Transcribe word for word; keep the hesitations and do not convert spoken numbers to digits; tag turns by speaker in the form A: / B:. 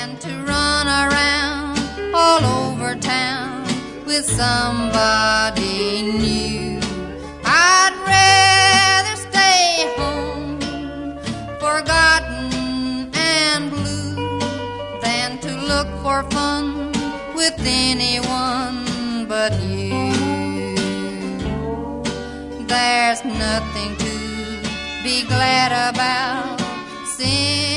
A: than to run around all over town with somebody new. I'd rather stay home, forgotten and blue, than to look for fun with anyone but you. There's nothing to be glad about since